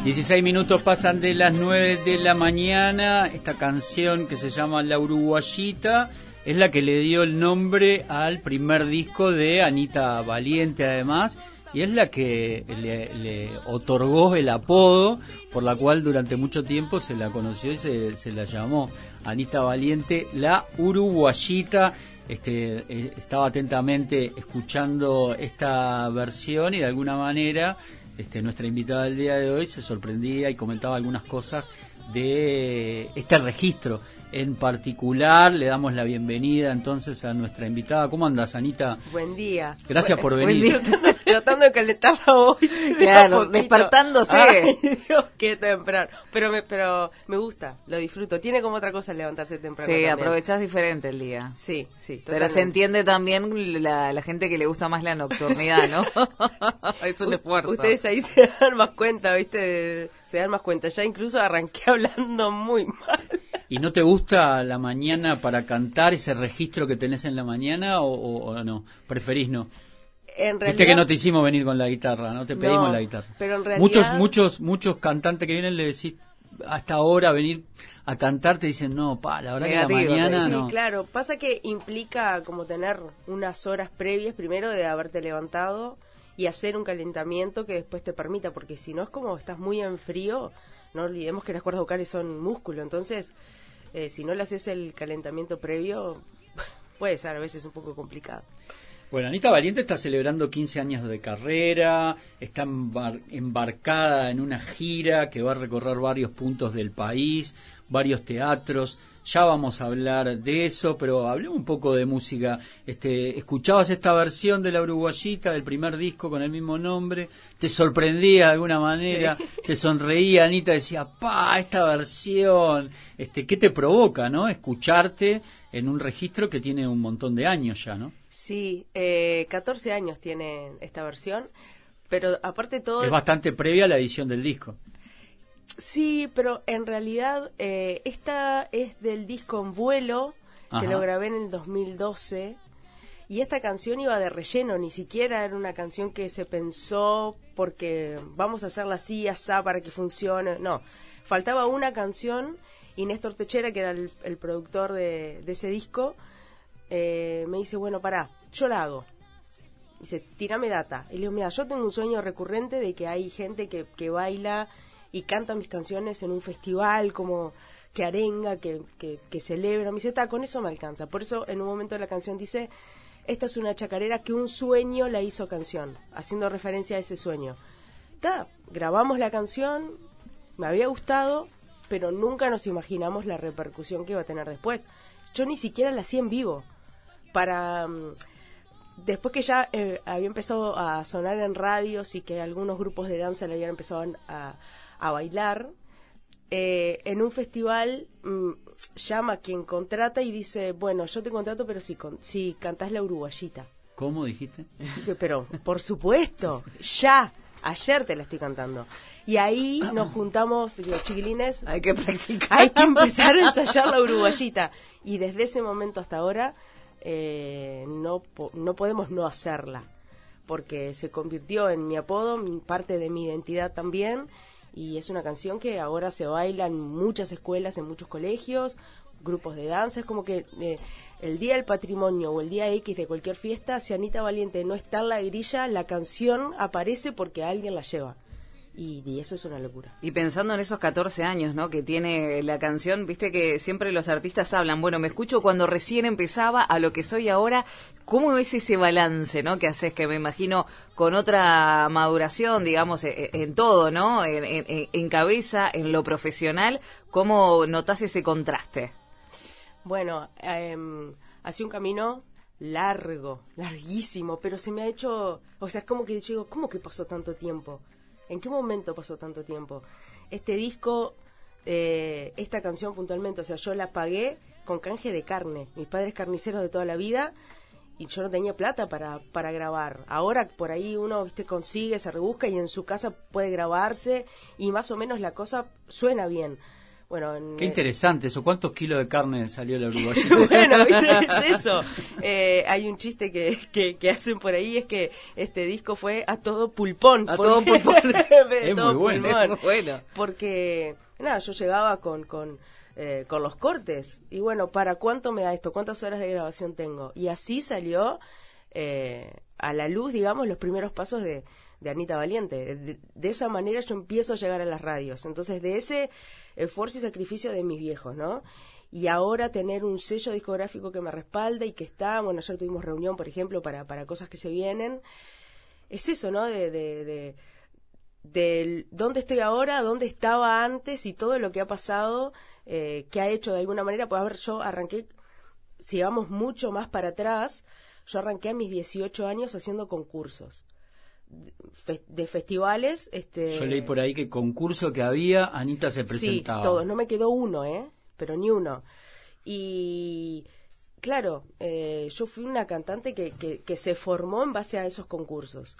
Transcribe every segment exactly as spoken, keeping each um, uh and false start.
dieciséis minutos pasan de las nueve de la mañana. Esta canción que se llama La Uruguayita es la que le dio el nombre al primer disco de Anita Valiente, además, y es la que le, le otorgó el apodo por la cual durante mucho tiempo se la conoció y se, se la llamó Anita Valiente, La Uruguayita. Este, eh, estaba atentamente escuchando esta versión y de alguna manera este, nuestra invitada del día de hoy se sorprendía y comentaba algunas cosas de este registro en particular. Le damos la bienvenida entonces a nuestra invitada. ¿Cómo andas, Anita? Buen día. Gracias Bu- por venir. Buen día. Tratando de calentarla hoy. Claro, despertándose. Ay, Dios, qué temprano. Pero me, pero me gusta, lo disfruto. Tiene como otra cosa levantarse temprano. Sí, también. aprovechás diferente el día. Sí, sí. Pero Totalmente. se entiende también la, la gente que le gusta más la nocturnidad, ¿no? Es un esfuerzo. Ustedes ahí se dan más cuenta, ¿viste? Se dan más cuenta. Ya incluso arranqué hablando muy mal. ¿Y no te gusta la mañana para cantar, ese registro que tenés en la mañana, o, o, o no? ¿Preferís no? En realidad, Viste que no te hicimos venir con la guitarra, no te pedimos no, la guitarra. Pero en realidad, muchos, muchos, muchos cantantes que vienen le decís hasta ahora venir a cantar, te dicen no, pa, la verdad Negativo, que la mañana sí, no. claro. Pasa que implica como tener unas horas previas primero de haberte levantado y hacer un calentamiento que después te permita, porque si no es como estás muy en frío. No olvidemos que las cuerdas vocales son músculo, entonces eh, si no le haces el calentamiento previo puede ser a veces un poco complicado. Bueno, Anita Valiente está celebrando quince años de carrera, está embar- embarcada en una gira que va a recorrer varios puntos del país, varios teatros. Ya vamos a hablar de eso, pero hablemos un poco de música. Este, escuchabas esta versión de La Uruguayita, del primer disco con el mismo nombre, te sorprendía de alguna manera, sí. Se sonreía Anita, decía, pa, esta versión, este, ¿qué te provoca, no? Escucharte en un registro que tiene un montón de años ya, ¿no? Sí, eh, catorce años tiene esta versión, pero aparte todo... Es bastante previa a la edición del disco. Sí, pero en realidad eh, esta es del disco En Vuelo, que Ajá. lo grabé en el dos mil doce, y esta canción iba de relleno, ni siquiera era una canción que se pensó porque vamos a hacerla así, asá, para que funcione, no. Faltaba una canción y Néstor Techera, que era el, el productor de, de ese disco, eh, me dice, bueno, pará, yo la hago. Dice, tírame data. Y le digo, mira, yo tengo un sueño recurrente de que hay gente que, que baila y canta mis canciones en un festival, como que arenga, que, que, que celebra. Me dice, ta, con eso me alcanza. Por eso en un momento de la canción dice, esta es una chacarera que un sueño la hizo canción, haciendo referencia a ese sueño. Ta, grabamos la canción, me había gustado, pero nunca nos imaginamos la repercusión que iba a tener después. Yo ni siquiera la hacía en vivo. Para... Después que ya eh, había empezado a sonar en radios y que algunos grupos de danza le habían empezado a, a bailar, eh, en un festival mmm, llama a quien contrata y dice, bueno, yo te contrato, pero si, con, si cantás La Uruguayita. ¿Cómo dijiste? Dije, pero, por supuesto, ya, ayer te la estoy cantando. Y ahí nos juntamos, digo, chiquilines, hay que practicar. Hay que empezar a ensayar La Uruguayita. Y desde ese momento hasta ahora... Eh, no, po- no podemos no hacerla, porque se convirtió en mi apodo, mi, parte de mi identidad también, y es una canción que ahora se baila en muchas escuelas, en muchos colegios, grupos de danza. Es como que eh, el día del patrimonio o el día X de cualquier fiesta, si Anita Valiente no está en la grilla, la canción aparece porque alguien la lleva. Y, y eso es una locura. Y pensando en esos catorce años, ¿no?, que tiene la canción, viste que siempre los artistas hablan, bueno, me escucho cuando recién empezaba a lo que soy ahora. ¿Cómo es ese balance, no, que haces, que me imagino con otra maduración, digamos, en, en todo, ¿no?, en, en, en cabeza, en lo profesional? ¿Cómo notás ese contraste? Bueno, eh, ha sido un camino largo, larguísimo, pero se me ha hecho, o sea, es como que yo digo, ¿cómo que pasó tanto tiempo? ¿En qué momento pasó tanto tiempo? Este disco, eh, esta canción puntualmente, o sea, yo la pagué con canje de carne. Mis padres carniceros de toda la vida y yo no tenía plata para, para grabar. Ahora por ahí uno, viste, consigue, se rebusca y en su casa puede grabarse y más o menos la cosa suena bien. Bueno, en, Qué interesante eso. ¿Cuántos kilos de carne salió la uruguayita? Bueno, ¿viste? Es eso. Eh, hay un chiste que, que, que hacen por ahí, es que este disco fue a todo pulpón. A porque, todo pulpón. Es muy bueno, pulmón, es muy bueno. Porque, nada, yo llegaba con... con Eh, con los cortes, y bueno, ¿para cuánto me da esto? ¿Cuántas horas de grabación tengo? Y así salió eh, a la luz, digamos, los primeros pasos de, de Anita Valiente. De, de esa manera yo empiezo a llegar a las radios, entonces de ese esfuerzo y sacrificio de mis viejos, ¿no? Y ahora tener un sello discográfico que me respalda y que está, bueno, ayer tuvimos reunión, por ejemplo, para, para cosas que se vienen, es eso, ¿no? De... de, de del dónde estoy ahora, dónde estaba antes y todo lo que ha pasado, eh, que ha hecho de alguna manera. Pues a ver, yo arranqué, si vamos mucho más para atrás, yo arranqué a mis dieciocho años haciendo concursos de, de festivales. Este, Yo leí por ahí que concurso que había, Anita se presentaba. Sí, todos, no me quedó uno, ¿eh? Pero ni uno. Y claro, eh, yo fui una cantante que, que, que se formó en base a esos concursos.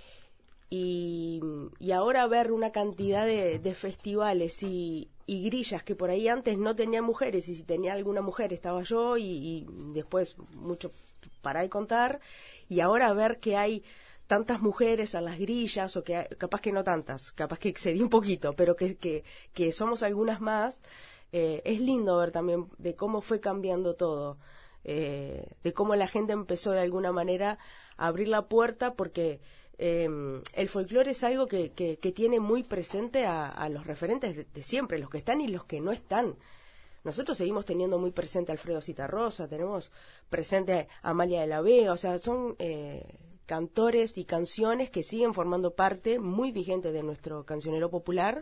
Y, y ahora ver una cantidad de, de festivales y, y grillas que por ahí antes no tenían mujeres, y si tenía alguna mujer estaba yo, y, y después mucho para de contar, y ahora ver que hay tantas mujeres a las grillas, o que hay, capaz que no tantas, capaz que excedí un poquito, pero que, que, que somos algunas más, eh, es lindo ver también de cómo fue cambiando todo, eh, de cómo la gente empezó de alguna manera a abrir la puerta, porque Eh, el folclore es algo que, que, que tiene muy presente a, a los referentes de, de siempre, los que están y los que no están. Nosotros seguimos teniendo muy presente a Alfredo Citarrosa, tenemos presente a Amalia de la Vega, o sea, son eh, cantores y canciones que siguen formando parte muy vigente de nuestro cancionero popular,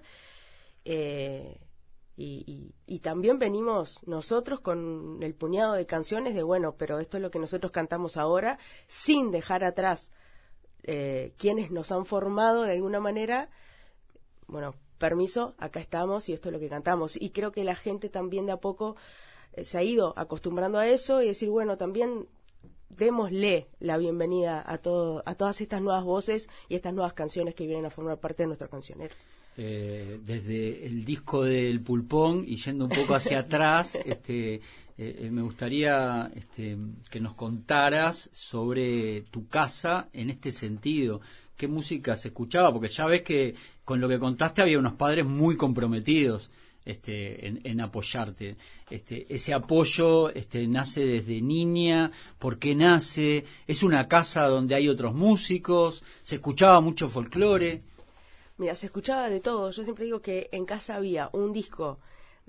eh, y, y, y también venimos nosotros con el puñado de canciones de, bueno, pero esto es lo que nosotros cantamos ahora, sin dejar atrás Eh, quienes nos han formado de alguna manera. Bueno, permiso, acá estamos y esto es lo que cantamos. Y creo que la gente también de a poco eh, se ha ido acostumbrando a eso, y decir, bueno, también démosle la bienvenida a todo, a todas estas nuevas voces y estas nuevas canciones que vienen a formar parte de nuestro cancionero. Eh, desde el disco del Pulpón y yendo un poco hacia atrás, este, eh, me gustaría este, que nos contaras sobre tu casa en este sentido. ¿Qué música se escuchaba? Porque ya ves que con lo que contaste había unos padres muy comprometidos este, en, en apoyarte. Este, ese apoyo este, nace desde niña. ¿Por qué nace? ¿Es una casa donde hay otros músicos? ¿Se escuchaba mucho folclore? Mira, se escuchaba de todo. Yo siempre digo que en casa había un disco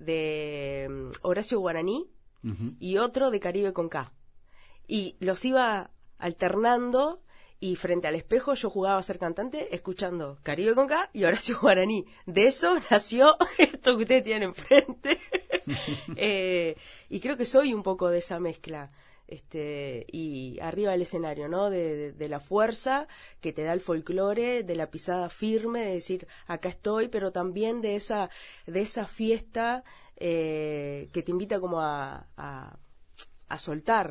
de um, Horacio Guaraní, uh-huh, y otro de Caribe con K. Y los iba alternando, y frente al espejo yo jugaba a ser cantante escuchando Caribe con K y Horacio Guaraní. De eso nació esto que ustedes tienen enfrente. eh, y creo que soy un poco de esa mezcla. Este, y arriba del escenario, ¿no? De, de, de la fuerza que te da el folclore, de la pisada firme, de decir, acá estoy, pero también de esa, de esa fiesta eh, que te invita como a, a, a soltar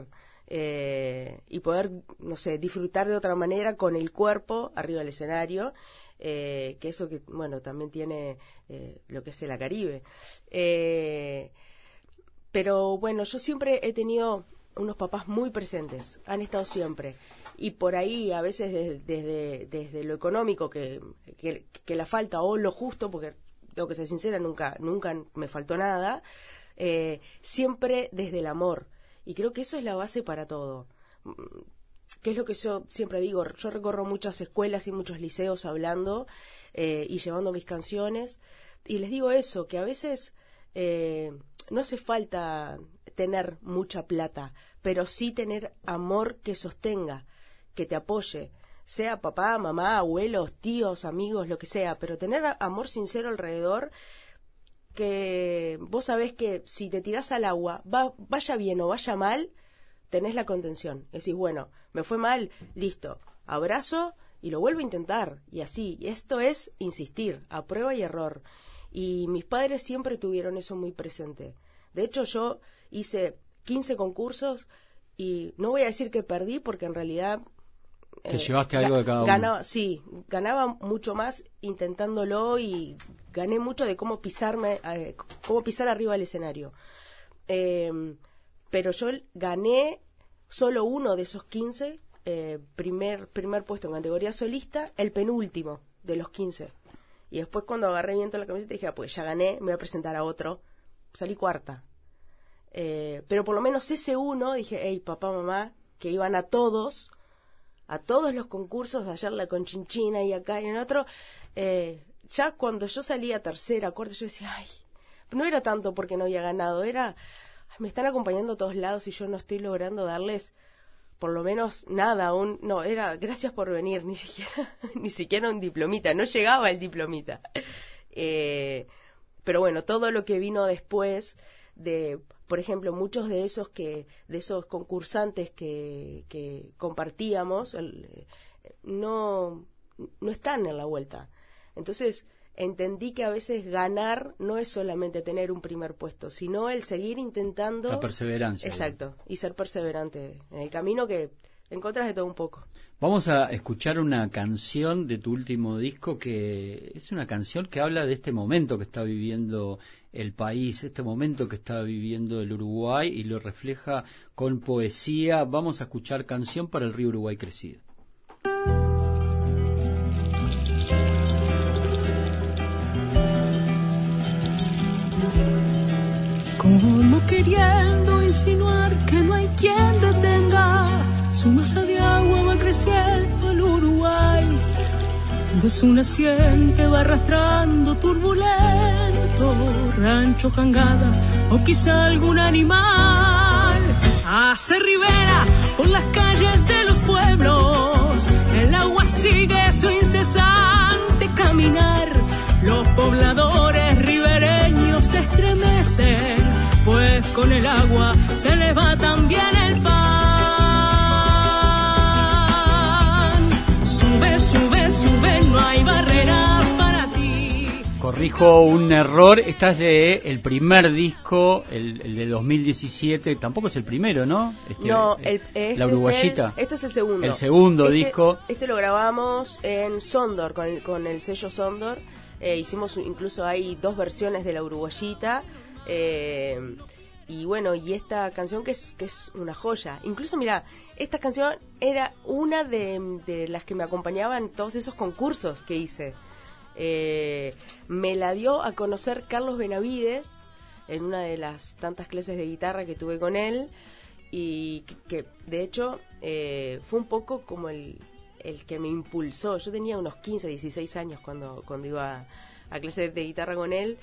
eh, y poder, no sé, disfrutar de otra manera con el cuerpo arriba del escenario, eh, que eso que, bueno, también tiene eh, lo que es el Caribe. Eh, pero bueno, yo siempre he tenido unos papás muy presentes, han estado siempre, y por ahí a veces desde, desde, desde lo económico que, que, que la falta, o lo justo, porque tengo que ser sincera, nunca, nunca me faltó nada, eh, siempre desde el amor, y creo que eso es la base para todo, que es lo que yo siempre digo. Yo recorro muchas escuelas y muchos liceos hablando eh, y llevando mis canciones, y les digo eso, que a veces eh, no hace falta tener mucha plata, pero sí tener amor que sostenga, que te apoye, sea papá, mamá, abuelos, tíos, amigos, lo que sea, pero tener amor sincero alrededor, que vos sabés que si te tirás al agua, va, vaya bien o vaya mal, tenés la contención. Decís, bueno, me fue mal, listo, abrazo y lo vuelvo a intentar, y así. Y esto es insistir, a prueba y error. Y mis padres siempre tuvieron eso muy presente. De hecho, yo hice quince concursos y no voy a decir que perdí, porque en realidad ¿Te eh, llevaste algo de cada uno? Ganaba, sí, ganaba mucho más intentándolo y gané mucho de cómo pisarme, eh, cómo pisar arriba del escenario. Eh, pero yo gané solo uno de esos quince, eh, primer, primer puesto en categoría solista, el penúltimo de los quince. Y después cuando agarré viento la camiseta dije, ah, pues ya gané, me voy a presentar a otro. Salí cuarta. Eh, pero por lo menos ese uno, dije, hey, papá, mamá, que iban a todos, a todos los concursos, ayer la Conchinchina y acá y en otro, eh, ya cuando yo salía tercera, cuarta, yo decía, ay, no era tanto porque no había ganado, era, ay, me están acompañando a todos lados y yo no estoy logrando darles por lo menos nada, un, no, era gracias por venir, ni siquiera, ni siquiera un diplomita, no llegaba el diplomita. Eh, pero bueno, todo lo que vino después de, por ejemplo, muchos de esos que, de esos concursantes que, que compartíamos, el, no, no están en la vuelta. Entonces, entendí que a veces ganar no es solamente tener un primer puesto, sino el seguir intentando... La perseverancia. Exacto, ¿no? Y ser perseverante en el camino, que encontrás de todo un poco. Vamos a escuchar una canción de tu último disco que es una canción que habla de este momento que está viviendo el país, este momento que está viviendo el Uruguay y lo refleja con poesía. Vamos a escuchar Canción para el Río Uruguay Crecido. Como queriendo insinuar que no hay quien detenga su masa de agua, va creciendo el Uruguay. De su naciente va arrastrando turbulento rancho, jangada o quizá algún animal. Hace ribera por las calles de los pueblos, el agua sigue su incesante caminar. Los pobladores ribereños se estremecen, pues con el agua se les va también el pan. Sube, sube, sube, no hay barreras para ti. Corrijo un error, esta es de el primer disco, el, el de dos mil diecisiete, tampoco es el primero, ¿no? Este, no, el, este La Uruguayita. Es el, este es el segundo. El segundo este, disco. Este lo grabamos en Sondor, con el, con el sello Sondor. Eh, hicimos incluso hay dos versiones de La Uruguayita. Eh, y bueno, y esta canción que es que es una joya. Incluso, mira, esta canción era una de, de las que me acompañaban en todos esos concursos que hice. Eh, me la dio a conocer Carlos Benavides en una de las tantas clases de guitarra que tuve con él. Y que, que de hecho, eh, fue un poco como el... el que me impulsó. Yo tenía unos quince, dieciséis años cuando, cuando iba a clase de guitarra con él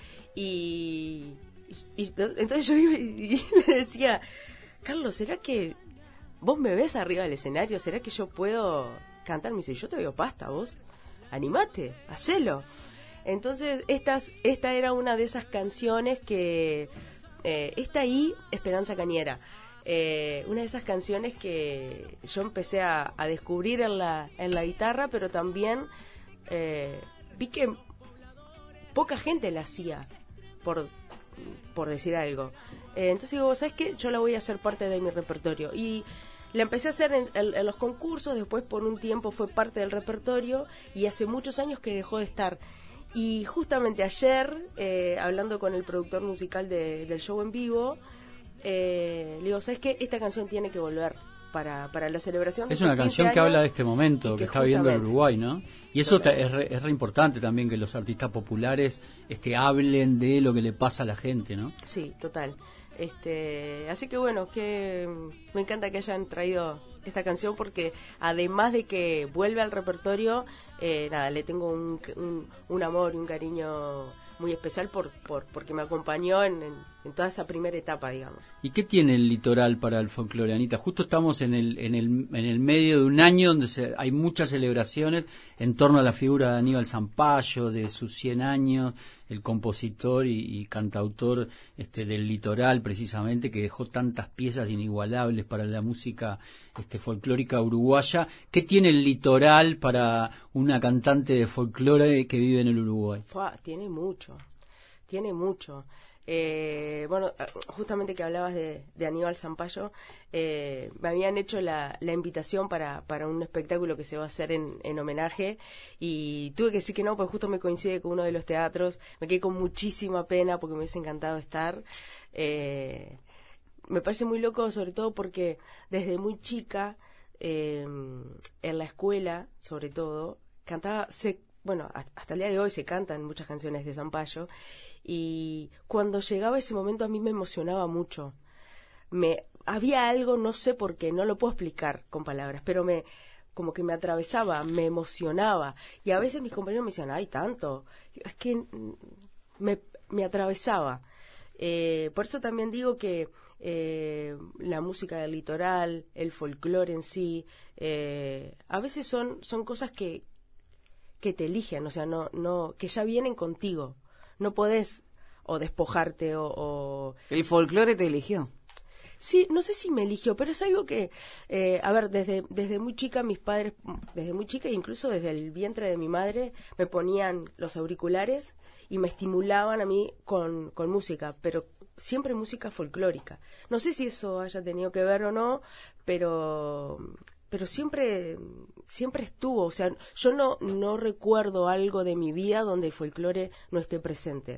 y, y, y entonces yo iba y, y le decía, Carlos, ¿será que vos me ves arriba del escenario? ¿Será que yo puedo cantar? Me dice, yo te veo pasta, vos animate, hacelo. Entonces estas, esta era una de esas canciones que eh, está ahí, Esperanza Cañera. Eh, una de esas canciones que yo empecé a, a descubrir en la, en la guitarra, pero también eh, vi que poca gente la hacía, por, por decir algo. Eh, entonces digo, ¿sabes qué? Yo la voy a hacer parte de mi repertorio. Y la empecé a hacer en, en, en los concursos, después por un tiempo fue parte del repertorio y hace muchos años que dejó de estar. Y justamente ayer, eh, hablando con el productor musical de, del show en vivo, Eh, le digo, ¿sabes qué? Esta canción tiene que volver para, para la celebración. Es una canción que habla de este momento que, que está viviendo el Uruguay, ¿no? Y eso te, es, re, es re importante también que los artistas populares este, hablen de lo que le pasa a la gente, ¿no? Sí, total. Este, así que bueno, que me encanta que hayan traído esta canción porque además de que vuelve al repertorio, eh, nada, le tengo un, un, un amor y un cariño muy especial por, por porque me acompañó en, en, en toda esa primera etapa, digamos. ¿Y qué tiene el litoral para el folclore, Anita? Justo estamos en el en el en el medio de un año donde se, hay muchas celebraciones en torno a la figura de Aníbal Zampayo, de sus cien años, el compositor y, y cantautor este del litoral, precisamente, que dejó tantas piezas inigualables para la música este folclórica uruguaya. ¿Qué tiene el litoral para una cantante de folclore que vive en el Uruguay? Fua, tiene mucho, tiene mucho. Eh, bueno, justamente que hablabas de, de Aníbal Zampayo, eh, me habían hecho la, la invitación para, para un espectáculo que se va a hacer en, en homenaje y tuve que decir que no, pues justo me coincide con uno de los teatros. Me quedé con muchísima pena porque me hubiese encantado estar. Eh, me parece muy loco, sobre todo porque desde muy chica, eh, en la escuela, sobre todo, cantaba... Se, bueno, hasta el día de hoy se cantan muchas canciones de Zampayo y cuando llegaba ese momento a mí me emocionaba mucho. Me había algo, no sé por qué, no lo puedo explicar con palabras, pero me como que me atravesaba, me emocionaba y a veces mis compañeros me decían, ay, tanto, es que me, me atravesaba. Eh, por eso también digo que eh, la música del litoral, el folclore en sí, eh, a veces son, son cosas que que te eligen, o sea, no, no, que ya vienen contigo. No podés o despojarte o... o... El folclore te eligió. Sí, no sé si me eligió, pero es algo que, eh, a ver, desde, desde muy chica mis padres, desde muy chica, incluso desde el vientre de mi madre, me ponían los auriculares y me estimulaban a mí con, con música, pero siempre música folclórica. No sé si eso haya tenido que ver o no, pero... pero siempre siempre estuvo, o sea, yo no no recuerdo algo de mi vida donde el folclore no esté presente,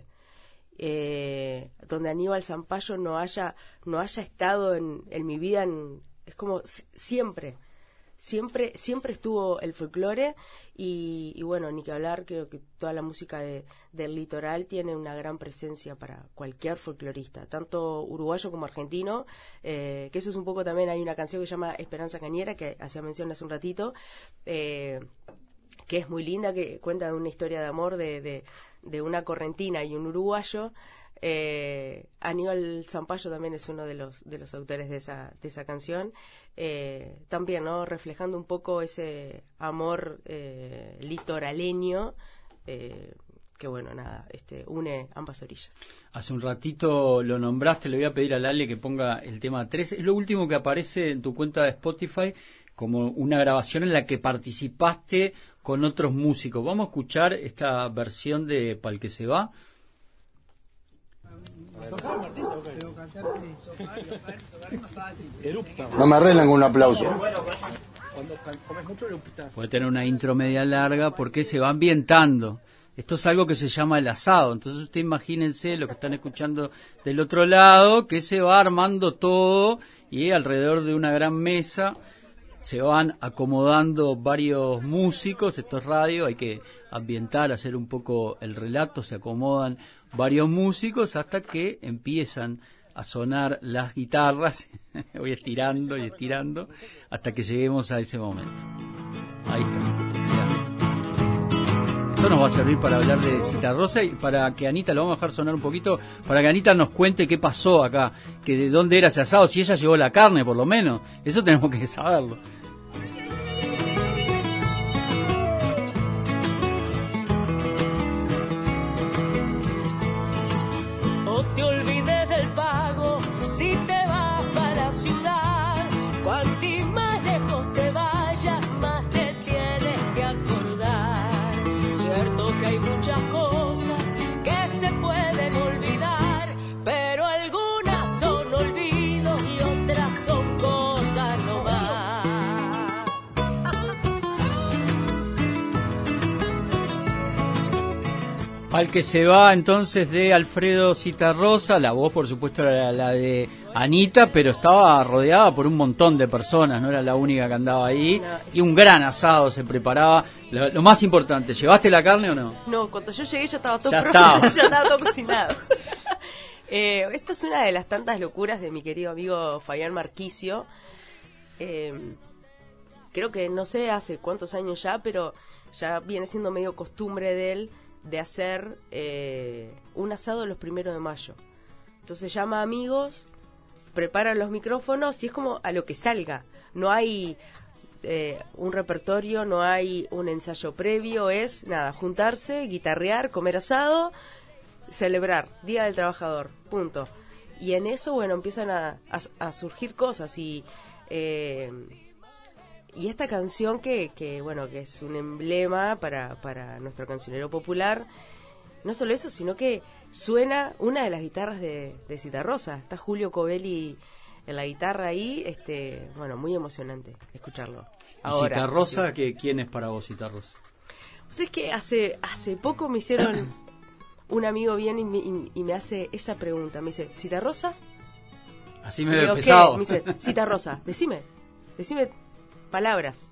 eh, donde Aníbal Zampayo no haya no haya estado en, en mi vida, en, es como siempre, siempre siempre estuvo el folclore y, y bueno, ni que hablar, creo que toda la música de, del litoral tiene una gran presencia para cualquier folclorista, tanto uruguayo como argentino, eh, que eso es un poco también, hay una canción que se llama Esperanza Cañera, que hacía mención hace un ratito, eh, que es muy linda, que cuenta una historia de amor de, de, de una correntina y un uruguayo. Eh, Aníbal Zampayo también es uno de los de los autores de esa de esa canción, eh, también, ¿no?, reflejando un poco ese amor eh, litoraleño, eh, que bueno, nada, este une ambas orillas. Hace un ratito lo nombraste, le voy a pedir a Lale que ponga el tema tres, es lo último que aparece en tu cuenta de Spotify como una grabación en la que participaste con otros músicos. Vamos a escuchar esta versión de Pal que se va. No me arreglan con un aplauso. Puede tener una intro media larga porque se va ambientando. Esto es algo que se llama el asado. Entonces usted imagínense lo que están escuchando del otro lado, que se va armando todo y alrededor de una gran mesa se van acomodando varios músicos. Esto es radio, hay que ambientar, hacer un poco el relato, se acomodan varios músicos hasta que empiezan a sonar las guitarras. Voy estirando y estirando hasta que lleguemos a ese momento. Ahí está. Mirá. Esto nos va a servir para hablar de Citarrosa y para que Anita, lo vamos a dejar sonar un poquito, para que Anita nos cuente qué pasó acá, que de dónde era ese asado, si ella llevó la carne por lo menos. Eso tenemos que saberlo. Te olvides del pago si te vas para la ciudad. Cuanti más lejos te vayas, más te tienes que acordar. Cierto que hay muchas cosas que se pueden olvidar, pero algunas son olvidos y otras son cosas nomás. Al que se va entonces de Alfredo Citarrosa, la voz por supuesto era la de Anita, pero estaba rodeada por un montón de personas, no era la única que andaba ahí, y un gran asado se preparaba. Lo, lo más importante, ¿llevaste la carne o no? No, cuando yo llegué ya estaba todo ya pronto, estaba. ya estaba todo cocinado. eh, esta es una de las tantas locuras de mi querido amigo Fabián Marquicio. Eh, creo que no sé hace cuántos años ya, pero ya viene siendo medio costumbre de él de hacer eh, un asado los primeros de mayo. Entonces llama a amigos, prepara los micrófonos y es como a lo que salga. No hay eh, un repertorio, no hay un ensayo previo, es nada, juntarse, guitarrear, comer asado, celebrar, Día del Trabajador, punto. Y en eso, bueno, empiezan a, a, a surgir cosas y... Eh, Y esta canción que, que bueno, que es un emblema para, para nuestro cancionero popular, no solo eso, sino que suena una de las guitarras de, de Citarrosa. Está Julio Covelli en la guitarra ahí, este, bueno, muy emocionante escucharlo. Ahora, ¿y Citarrosa, que, quién es para vos Citarrosa? Pues es que hace hace poco me hicieron un amigo bien y me, y, y me hace esa pregunta, me dice, ¿Citarrosa? Así me veo pesado. Me dice, Citarrosa, decime, decime palabras.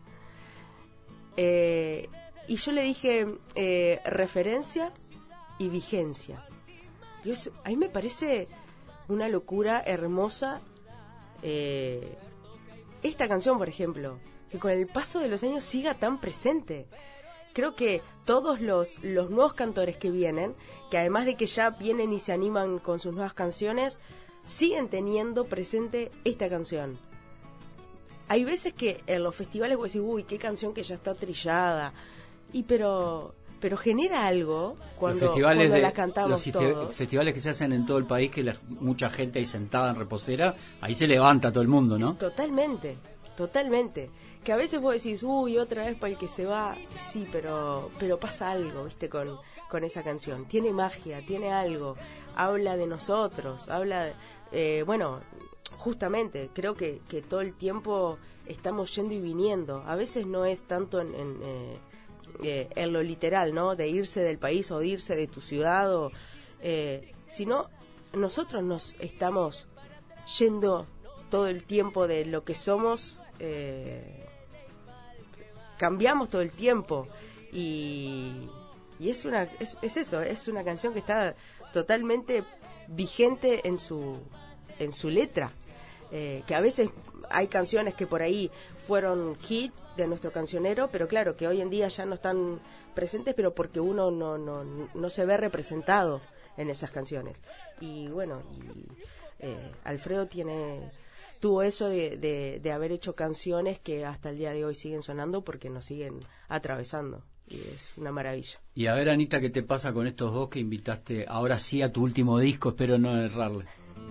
Eh, y yo le dije eh, referencia y vigencia. Y eso, a mí me parece una locura hermosa eh, esta canción, por ejemplo, que con el paso de los años siga tan presente. Creo que todos los, los nuevos cantores que vienen, que además de que ya vienen y se animan con sus nuevas canciones, siguen teniendo presente esta canción. Hay veces que en los festivales vos decís, uy, qué canción que ya está trillada, y pero pero genera algo cuando, cuando de, la cantamos los todos. Festivales que se hacen en todo el país, que la, mucha gente ahí sentada en reposera, ahí se levanta todo el mundo, ¿no? Totalmente, totalmente. Que a veces vos decís, uy, otra vez para el que se va, sí, pero pero pasa algo, ¿viste? Con, con esa canción. Tiene magia, tiene algo, habla de nosotros, habla, de, eh, bueno, justamente, creo que, que todo el tiempo estamos yendo y viniendo. A veces no es tanto en, en, eh, eh, en lo literal, ¿no? De irse del país o de irse de tu ciudad, o, eh, sino nosotros nos estamos yendo todo el tiempo de lo que somos, eh, cambiamos todo el tiempo y, y es una es, es eso, es una canción que está totalmente vigente en su en su letra, eh, que a veces hay canciones que por ahí fueron hit de nuestro cancionero, pero claro que hoy en día ya no están presentes, pero porque uno no no no se ve representado en esas canciones. Y bueno, y, eh, Alfredo tiene tuvo eso de, de, de haber hecho canciones que hasta el día de hoy siguen sonando porque nos siguen atravesando. Y es una maravilla. Y a ver, Anita, ¿qué te pasa con estos dos que invitaste ahora sí a tu último disco? Espero no errarle.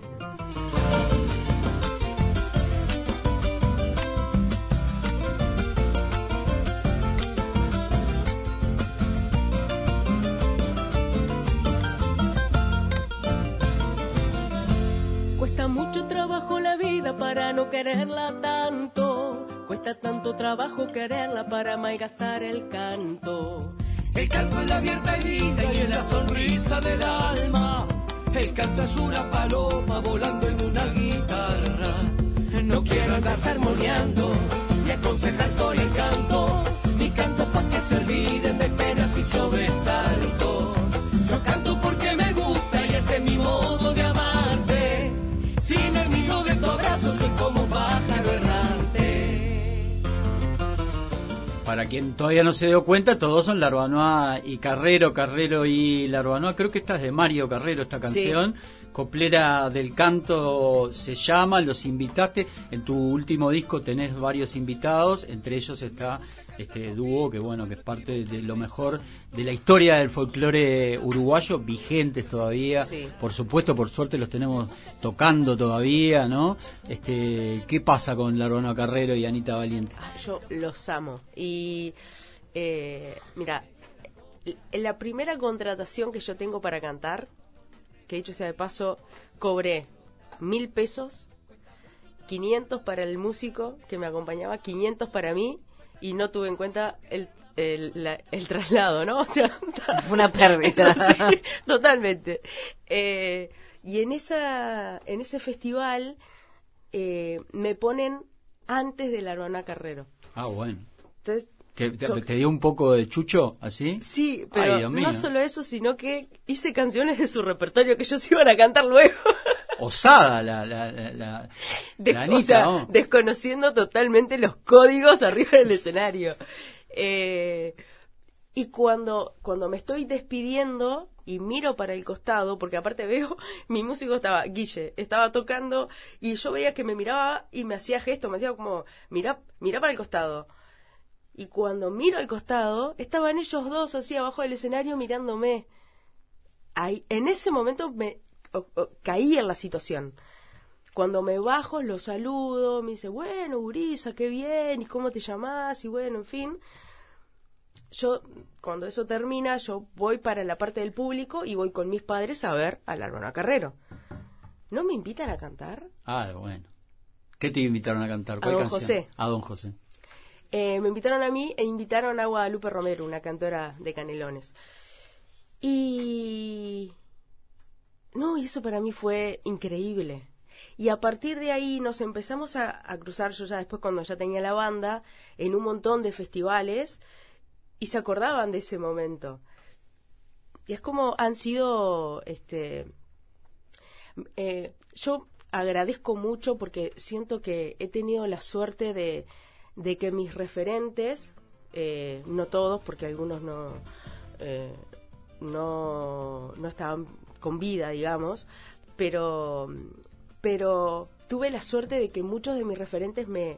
Cuesta mucho trabajo la vida para no quererla tanto. Cuesta tanto trabajo quererla para malgastar el canto. El canto es la abierta herida y es la sonrisa del alma. El canto es una paloma volando en una guitarra. No quiero andar sermoneando ni aconsejar con el canto. Mi canto pa' que se olviden de penas y sobresaltos. Yo canto porque me gusta y ese es mi modo de amarte. Sin el nido de tu abrazo soy como pájaro errante. Para quien todavía no se dio cuenta, todos son Larbanois y Carrero, Carrero y Larbanois. Creo que esta es de Mario Carrero, esta canción. Sí. Coplera del Canto se llama, los invitaste. En tu último disco tenés varios invitados, entre ellos está este dúo que bueno que es parte de lo mejor de la historia del folclore uruguayo, vigentes todavía. Sí. Por supuesto, por suerte los tenemos tocando todavía, ¿no? Este, ¿qué pasa con Larbanois Carrero y Anita Valiente? Ah, yo los amo. Y eh, mira, en la primera contratación que yo tengo para cantar, que dicho sea de paso, cobré mil pesos, quinientos para el músico que me acompañaba, quinientos para mí, y no tuve en cuenta el el, la, el traslado, ¿no? O sea, fue una pérdida. Sí, totalmente. Eh, y en esa en ese festival eh, me ponen antes de Larbanois Carrero. Ah, bueno. Entonces, ¿Te, te, ¿Te dio un poco de chucho así? Sí, pero Ay, no solo eso, sino que hice canciones de su repertorio que ellos iban a cantar luego. Osada la, la, la, la, Des, la Anita, o sea, ¿no? Desconociendo totalmente los códigos arriba del escenario. Eh, y cuando, cuando me estoy despidiendo y miro para el costado, porque aparte veo, mi músico estaba, Guille, estaba tocando y yo veía que me miraba y me hacía gesto, me hacía como, mira, mira para el costado. Y cuando miro al costado, estaban ellos dos así abajo del escenario mirándome. Ahí, en ese momento me o, o, caí en la situación. Cuando me bajo, los saludo, me dice, bueno, gurisa, qué bien, ¿y cómo te llamás? Y bueno, en fin. yo, cuando eso termina, yo voy para la parte del público y voy con mis padres a ver a la Lorna Carrero. ¿No me invitan a cantar? Ah, bueno. ¿Qué te invitaron a cantar? ¿Cuál A Don canción? José. A Don José. Eh, me invitaron a mí e invitaron a Guadalupe Romero, una cantora de Canelones. Y... no, y eso para mí fue increíble. Y a partir de ahí nos empezamos a, a cruzar, yo ya después cuando ya tenía la banda, en un montón de festivales, y se acordaban de ese momento. Y es como han sido... este eh, yo agradezco mucho porque siento que he tenido la suerte de, de que mis referentes, eh, no todos, porque algunos no, eh, no, no estaban con vida, digamos, pero, pero tuve la suerte de que muchos de mis referentes me,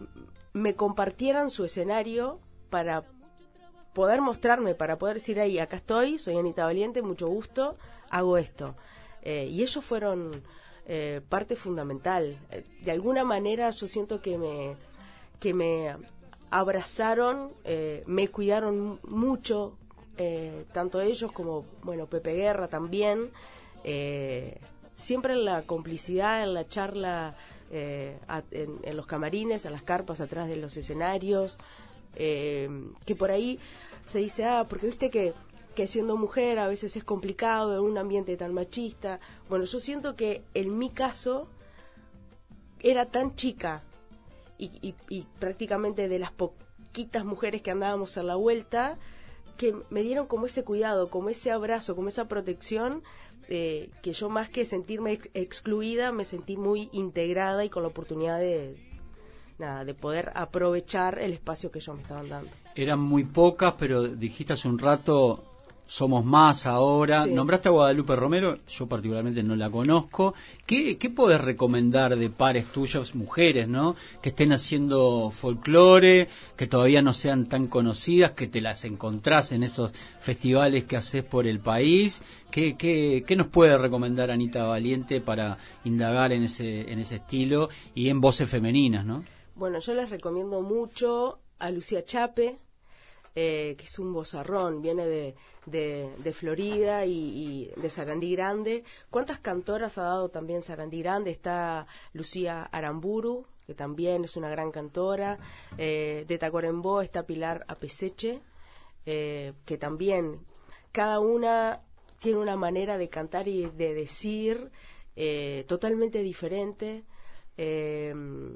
me compartieran su escenario para poder mostrarme, para poder decir, ahí, acá estoy, soy Anita Valiente, mucho gusto, hago esto. Eh, y ellos fueron eh, parte fundamental. Eh, de alguna manera yo siento que me, que me abrazaron, eh, me cuidaron mucho, eh, tanto ellos como, bueno, Pepe Guerra también. Eh, siempre en la complicidad, en la charla, eh, a, en, en los camarines, en las carpas atrás de los escenarios, eh, que por ahí se dice, ah, porque viste que que siendo mujer a veces es complicado en un ambiente tan machista. Bueno, yo siento que en mi caso era tan chica y, y, y prácticamente de las poquitas mujeres que andábamos a la vuelta, que me dieron como ese cuidado, como ese abrazo, como esa protección, eh, que yo más que sentirme ex excluida, me sentí muy integrada y con la oportunidad de, nada, de poder aprovechar el espacio que ellos me estaban dando. Eran muy pocas, pero dijiste hace un rato... somos más ahora. Sí. Nombraste a Guadalupe Romero, yo particularmente no la conozco. ¿Qué, qué podés recomendar de pares tuyos, mujeres, ¿no? Que estén haciendo folclore, que todavía no sean tan conocidas, que te las encontrás en esos festivales que haces por el país? ¿Qué, qué, qué nos puede recomendar Anita Valiente para indagar en ese, en ese estilo y en voces femeninas, ¿no? Bueno, yo les recomiendo mucho a Lucía Chape, Eh, que es un vozarrón, viene de, de, de Florida y, y de Sarandí Grande. ¿Cuántas cantoras ha dado también Sarandí Grande? Está Lucía Aramburu, que también es una gran cantora. Eh, de Tacuarembó está Pilar Apeseche, eh, que también cada una tiene una manera de cantar y de decir eh, totalmente diferente. Eh,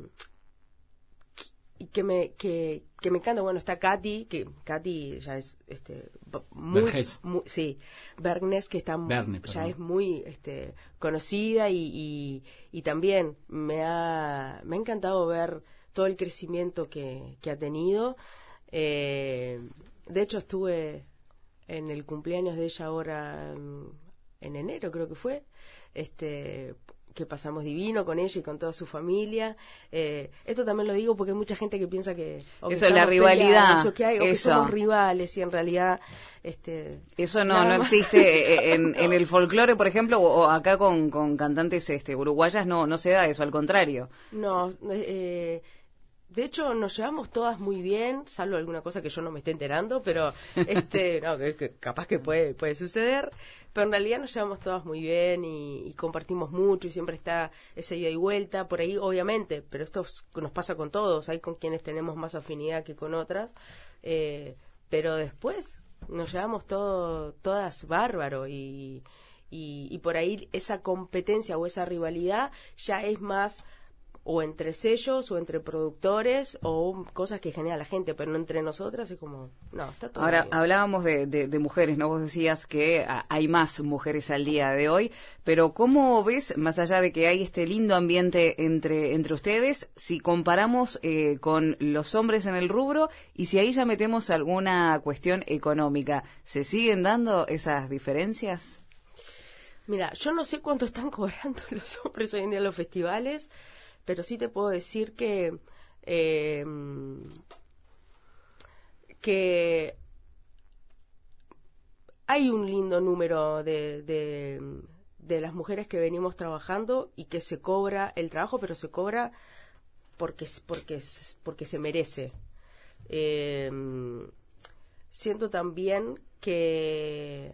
y que me que, que me encanta. Bueno, está Katy, que Katy ya es este muy, muy sí, Bergnes, que está Verne, ya es muy este conocida y, y, y también me ha me ha encantado ver todo el crecimiento que, que ha tenido. Eh, de hecho estuve en el cumpleaños de ella ahora en, en enero, creo que fue, este que pasamos divino con ella y con toda su familia. Eh, esto también lo digo porque hay mucha gente que piensa que... Eso es la rivalidad. O que, hay, o que somos rivales y en realidad... este Eso no, no existe en, en el folclore, por ejemplo, o, o acá con, con cantantes este uruguayas no, no se da eso, al contrario. No, eh... de hecho, nos llevamos todas muy bien, salvo alguna cosa que yo no me esté enterando, pero este no, que, que capaz que puede puede suceder, pero en realidad nos llevamos todas muy bien y, y compartimos mucho y siempre está esa ida y vuelta, por ahí obviamente, pero esto nos pasa con todos, hay con quienes tenemos más afinidad que con otras, eh, pero después nos llevamos todo, todas bárbaro y, y, y por ahí esa competencia o esa rivalidad ya es más... o entre sellos o entre productores o cosas que genera la gente, pero no entre nosotras, es como, no, está todo Ahora, bien. Hablábamos de, de, de mujeres, ¿no? Vos decías que hay más mujeres al día de hoy, pero ¿cómo ves, más allá de que hay este lindo ambiente entre, entre ustedes, si comparamos eh, con los hombres en el rubro y si ahí ya metemos alguna cuestión económica, ¿se siguen dando esas diferencias? Mira, yo no sé cuánto están cobrando los hombres hoy en día en los festivales, pero sí te puedo decir que eh, que hay un lindo número de, de, de las mujeres que venimos trabajando y que se cobra el trabajo, pero se cobra porque porque porque se merece. Eh, siento también que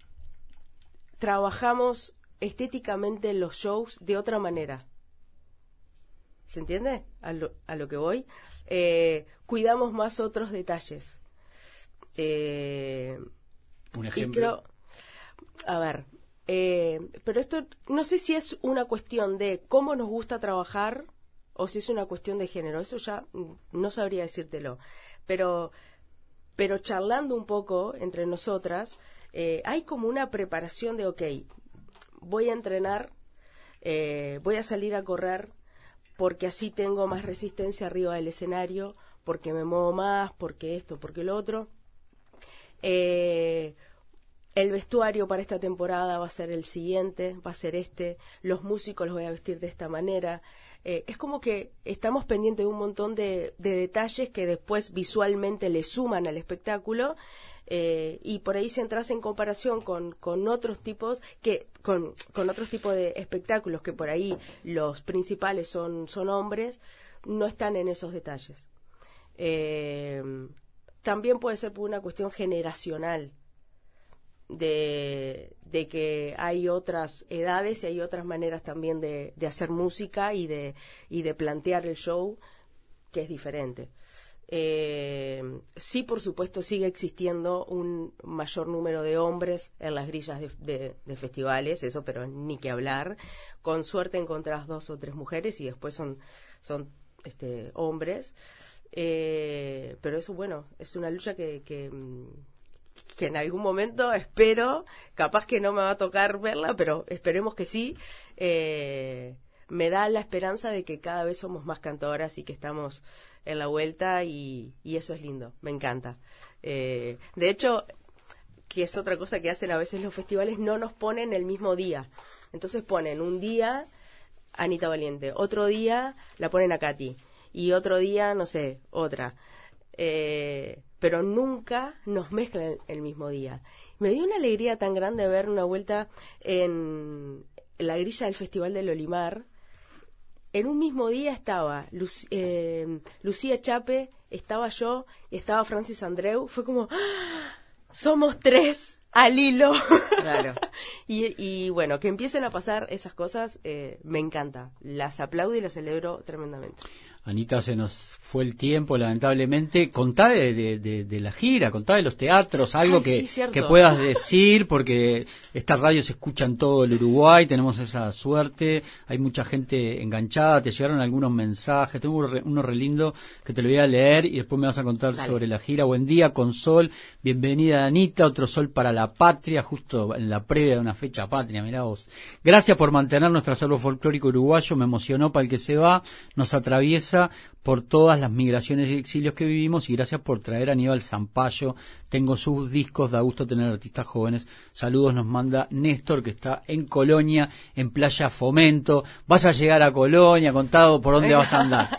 trabajamos estéticamente los shows de otra manera. ¿Se entiende a lo, a lo que voy? Eh, cuidamos más otros detalles. Eh, Un y ejemplo. creo, a ver, eh, pero esto no sé si es una cuestión de cómo nos gusta trabajar o si es una cuestión de género. Eso ya no sabría decírtelo. Pero, pero charlando un poco entre nosotras, eh, hay como una preparación de, ok, voy a entrenar, eh, voy a salir a correr, porque así tengo más resistencia arriba del escenario, porque me muevo más, porque esto, porque lo otro. Eh, el vestuario para esta temporada va a ser el siguiente, va a ser este, los músicos los voy a vestir de esta manera. Eh, es como que estamos pendientes de un montón de, de detalles que después visualmente le suman al espectáculo. Eh, y por ahí si entras en comparación con, con otros tipos que con, con otros tipos de espectáculos que por ahí los principales son, son hombres, no están en esos detalles. Eh, también puede ser por una cuestión generacional de, de que hay otras edades y hay otras maneras también de, de hacer música y de, y de plantear el show que es diferente. Eh, sí, por supuesto, sigue existiendo un mayor número de hombres en las grillas de, de, de festivales, eso, pero ni que hablar. Con suerte encontrás dos o tres mujeres y después son, son este, hombres. Eh, pero eso, bueno, es una lucha que, que, que en algún momento espero, capaz que no me va a tocar verla, pero esperemos que sí. Eh, me da la esperanza de que cada vez somos más cantoras y que estamos en la vuelta y, y eso es lindo, me encanta. Eh, de hecho, que es otra cosa que hacen a veces los festivales, no nos ponen el mismo día. Entonces ponen un día Anita Valiente, otro día la ponen a Katy y otro día, no sé, otra. Eh, pero nunca nos mezclan el mismo día. Me dio una alegría tan grande ver una vuelta en la grilla del Festival del Olimar. En un mismo día estaba Luc- eh, Lucía Chape, estaba yo, estaba Francis Andreu. Fue como, ¡ah! Somos tres al hilo. Claro. y, y bueno, que empiecen a pasar esas cosas, eh, me encanta. Las aplaudo y las celebro tremendamente. Anita, se nos fue el tiempo, lamentablemente. Contá de, de, de, de la gira, contá de los teatros, algo Ay, que, sí, cierto. que puedas decir, porque esta radio se escucha en todo el Uruguay, tenemos esa suerte, hay mucha gente enganchada, te llegaron algunos mensajes, tengo uno re, uno re lindo que te lo voy a leer y después me vas a contar Dale. sobre la gira. Buen día, con sol, bienvenida Anita, otro sol para la patria, justo en la previa de una fecha patria, mirá vos. Gracias por mantener nuestro acervo folclórico uruguayo, me emocionó para el que se va, nos atraviesa por todas las migraciones y exilios que vivimos y gracias por traer a Aníbal Zampayo. Tengo sus discos, da gusto tener artistas jóvenes. Saludos nos manda Néstor, que está en Colonia, en Playa Fomento. Vas a llegar a Colonia, contado por dónde vas a andar.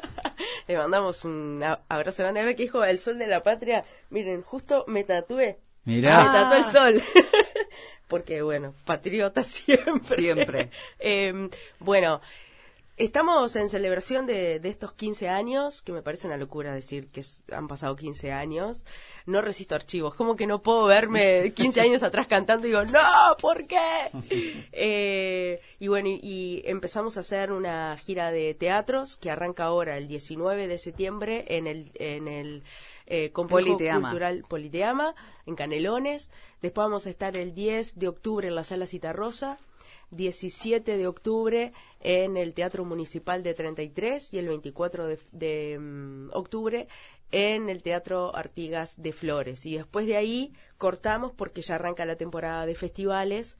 Le mandamos un a- abrazo grande. Ahora que dijo el sol de la patria, miren, justo me tatué. Mirá. Me tatué el sol. Porque, bueno, patriota siempre. Siempre. Eh, bueno, estamos en celebración de, de estos quince años, que me parece una locura decir que es- han pasado quince años. No resisto archivos, como que no puedo verme quince años atrás cantando y digo, no, ¿por qué? Eh, y bueno, y, y empezamos a hacer una gira de teatros que arranca ahora el diecinueve de septiembre en el... En el eh, Complejo Politeama. Cultural Politeama, en Canelones. Después vamos a estar el diez de octubre en la Sala Citarrosa, diecisiete de octubre en el Teatro Municipal de treinta y tres y el veinticuatro de, de um, octubre en el Teatro Artigas de Flores. Y después de ahí cortamos porque ya arranca la temporada de festivales,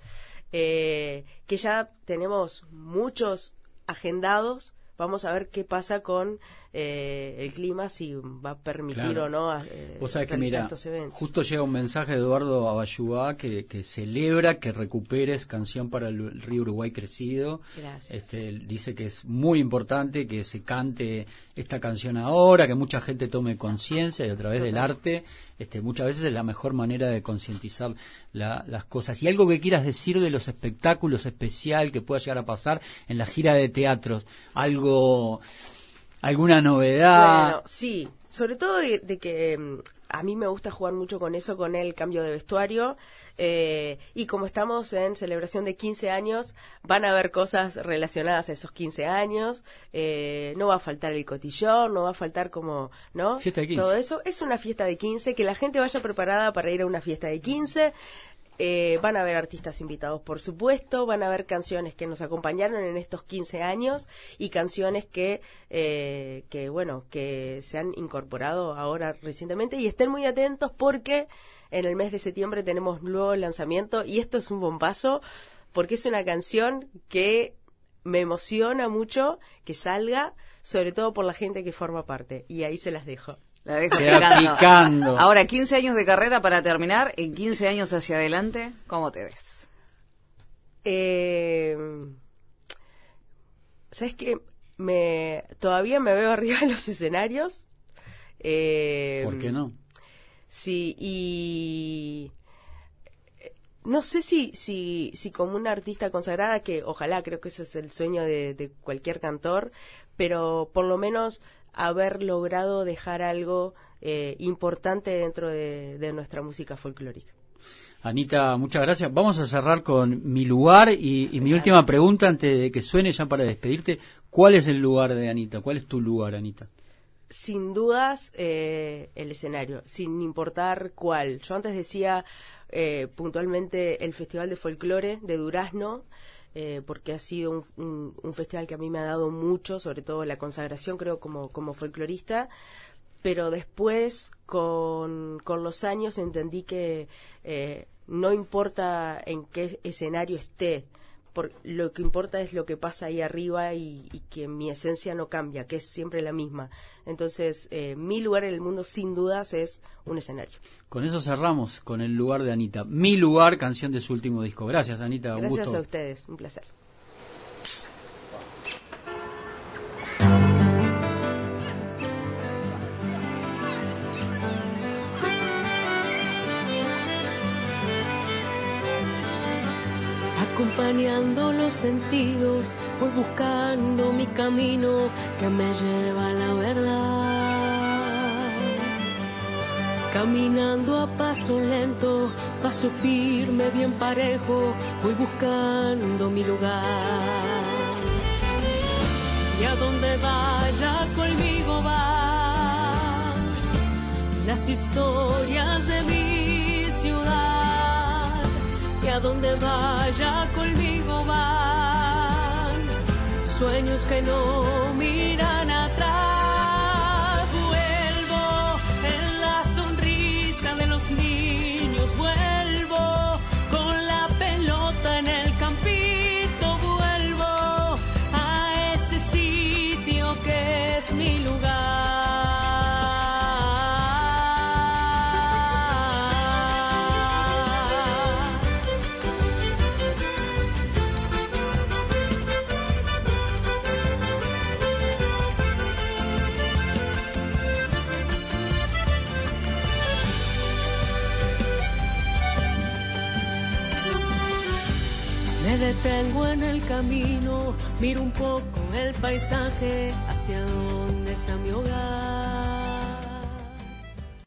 eh, que ya tenemos muchos agendados. Vamos a ver qué pasa con eh, el clima, si va a permitir Claro. o no eh, Vos sabés que, realizar mira, estos eventos. justo llega un mensaje de Eduardo Abayuá que, que celebra que recuperes Canción para el Río Uruguay Crecido. Gracias. Este, él dice que es muy importante que se cante esta canción ahora, que mucha gente tome conciencia y a través del arte, este, muchas veces es la mejor manera de concientizar la, las cosas. Y algo que quieras decir de los espectáculos especial que pueda llegar a pasar en la gira de teatros, algo... ¿Alguna novedad? Bueno, sí, sobre todo de, de que mm, a mí me gusta jugar mucho con eso, con el cambio de vestuario, eh, y como estamos en celebración de quince años, van a haber cosas relacionadas a esos quince años, eh, no va a faltar el cotillón, no va a faltar como, ¿no? Fiesta de quince. Todo eso, es una fiesta de quince, que la gente vaya preparada para ir a una fiesta de quince. Eh, van a haber artistas invitados, por supuesto, van a haber canciones que nos acompañaron en estos quince años y canciones que, eh, que bueno, que se han incorporado ahora recientemente, y estén muy atentos porque en el mes de septiembre tenemos nuevo lanzamiento, y esto es un bombazo porque es una canción que me emociona mucho que salga, sobre todo por la gente que forma parte, y ahí se las dejo. La dejo Queda picando. picando. Ahora, quince años de carrera para terminar. En quince años hacia adelante, ¿cómo te ves? Eh, ¿Sabes qué? Me, todavía me veo arriba de los escenarios. Eh, ¿Por qué no? Sí, y no sé si, si, si como una artista consagrada, que ojalá, creo que ese es el sueño de, de cualquier cantor, pero por lo menos haber logrado dejar algo eh, importante dentro de, de nuestra música folclórica. Anita, muchas gracias. Vamos a cerrar con mi lugar y, y mi última pregunta antes de que suene ya para despedirte. ¿Cuál es el lugar de Anita? ¿Cuál es tu lugar, Anita? Sin dudas, eh, el escenario, sin importar cuál. Yo antes decía eh, puntualmente el Festival de Folclore de Durazno, Eh, porque ha sido un, un, un festival que a mí me ha dado mucho, sobre todo la consagración, creo, como, como folclorista, pero después, con, con los años, entendí que eh, no importa en qué escenario esté, por, lo que importa es lo que pasa ahí arriba, y, y que mi esencia no cambia, que es siempre la misma. Entonces, eh, mi lugar en el mundo, sin dudas, es un escenario. Con eso cerramos, con el lugar de Anita. Mi lugar, canción de su último disco. Gracias, Anita. Un Gracias gusto. a ustedes, un placer. Acompañando los sentidos, voy buscando mi camino que me lleva a la verdad. Caminando a paso lento, paso firme, bien parejo, voy buscando mi lugar. Y a donde vaya conmigo van las historias de mi ciudad. Y a donde vaya conmigo van sueños que no miran atrás. Vuelvo en la sonrisa de los niños, vuelvo con la pelota en el campito, vuelvo a ese sitio que es mi lugar. Me detengo en el camino, miro un poco el paisaje, hacia dónde está mi hogar.